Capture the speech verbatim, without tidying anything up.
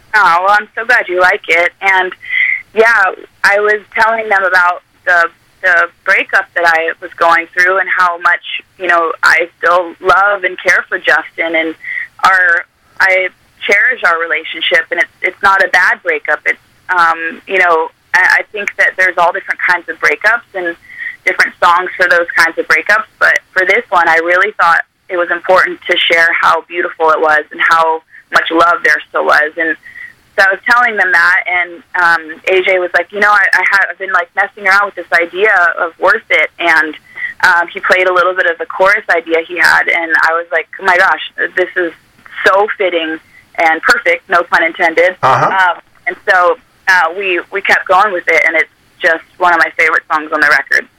Oh, well, I'm so glad you like it. And, yeah, I was telling them about the the breakup that I was going through and how much, you know, I still love and care for Justin, and our I cherish our relationship, and it's it's not a bad breakup. It's, um, you know, I, I think that there's all different kinds of breakups and different songs for those kinds of breakups, but for this one, I really thought it was important to share how beautiful it was and how much love there still was. And so I was telling them that, and um, A J was like, you know, I, I have, I've been, like, messing around with this idea of Worth It, and um, he played a little bit of the chorus idea he had, and I was like, oh, my gosh, this is so fitting and perfect, no pun intended. Uh-huh. Um, and so uh, we, we kept going with it, and it's just one of my favorite songs on the record.